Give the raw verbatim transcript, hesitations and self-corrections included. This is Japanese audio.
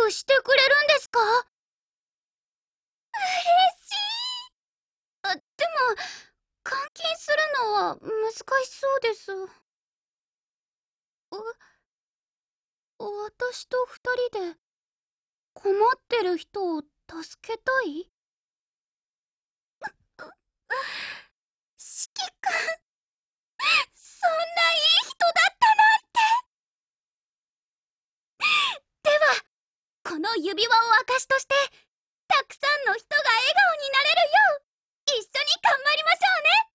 くしてくれるんですか？嬉しい。あ、でも、監禁するのは難しそうです。私と二人で困ってる人を助けたい？四季くん、そんないい人だったなんて。では、この指輪を証として、たくさんの人が笑顔になれるよう、一緒に頑張りましょうね。